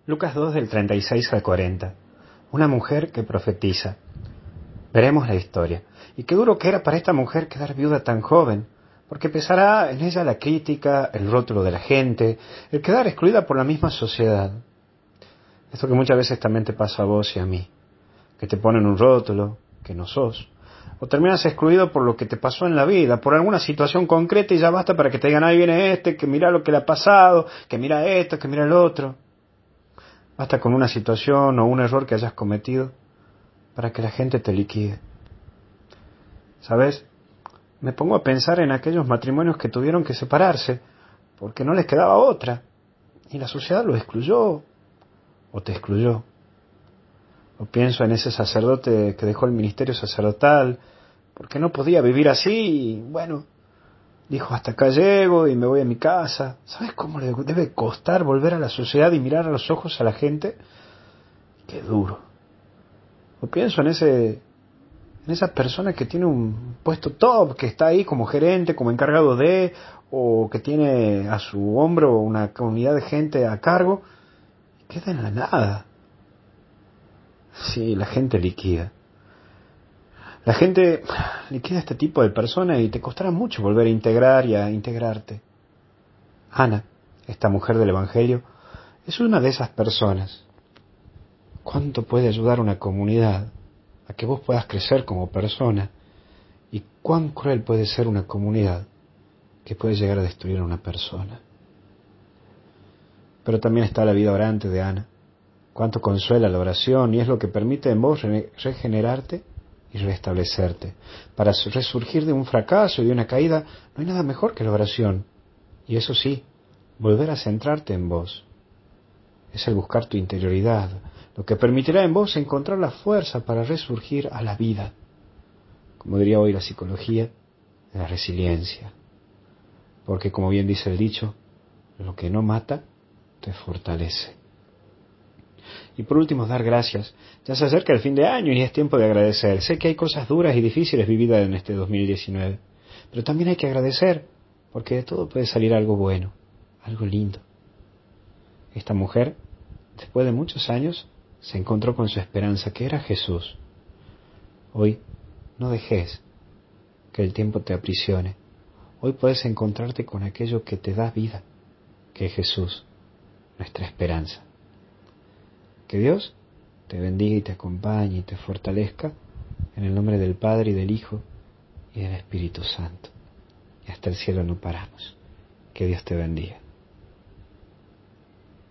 Lucas 2 del 36 al 40. Una mujer que profetiza. Veremos la historia. Y qué duro que era para esta mujer quedar viuda tan joven, porque pesará en ella la crítica, el rótulo de la gente, el quedar excluida por la misma sociedad. Esto que muchas veces también te pasa a vos y a mí, que te ponen un rótulo, que no sos, o terminas excluido por lo que te pasó en la vida, por alguna situación concreta y ya basta para que te digan, ahí viene este, que mira lo que le ha pasado, que mira esto, que mira el otro. Basta con una situación o un error que hayas cometido para que la gente te liquide. ¿Sabes? Me pongo a pensar en aquellos matrimonios que tuvieron que separarse porque no les quedaba otra y la sociedad los excluyó o te excluyó. O pienso en ese sacerdote que dejó el ministerio sacerdotal porque no podía vivir así y bueno, dijo hasta acá llego y me voy a mi casa. ¿Sabes cómo le debe costar volver a la sociedad y mirar a los ojos a la gente? Qué duro. O pienso en esa persona que tiene un puesto top, que está ahí como gerente, como encargado de, o que tiene a su hombro una comunidad de gente a cargo, y queda en la nada. Sí, la gente liquida. La gente liquida a este tipo de personas y te costará mucho volver a integrar y a integrarte. Ana, esta mujer del Evangelio, es una de esas personas. ¿Cuánto puede ayudar una comunidad a que vos puedas crecer como persona? ¿Y cuán cruel puede ser una comunidad que puede llegar a destruir a una persona? Pero también está la vida orante de Ana. Cuánto consuela la oración y es lo que permite en vos regenerarte y restablecerte. Para resurgir de un fracaso y de una caída no hay nada mejor que la oración. Y eso sí, volver a centrarte en vos. Es el buscar tu interioridad, lo que permitirá en vos encontrar la fuerza para resurgir a la vida. Como diría hoy la psicología, la resiliencia. Porque como bien dice el dicho, lo que no mata, te fortalece. Y por último, dar gracias. Ya se acerca el fin de año y es tiempo de agradecer. Sé que hay cosas duras y difíciles vividas en este 2019, pero también hay que agradecer, porque de todo puede salir algo bueno, algo lindo. Esta mujer, después de muchos años, se encontró con su esperanza, que era Jesús. Hoy, no dejes que el tiempo te aprisione. Hoy puedes encontrarte con aquello que te da vida, que es Jesús, nuestra esperanza. Que Dios te bendiga y te acompañe y te fortalezca en el nombre del Padre y del Hijo y del Espíritu Santo. Y hasta el cielo no paramos. Que Dios te bendiga.